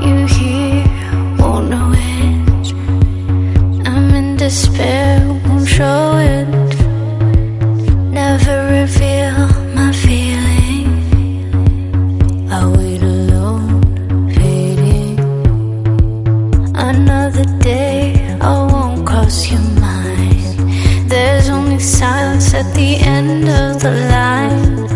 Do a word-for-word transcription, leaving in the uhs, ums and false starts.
you here, won't know it. I'm in despair, won't show it. Never reveal my feeling. I wait alone, fading. Another day, I won't cross your mind. There's only silence at the end of the line.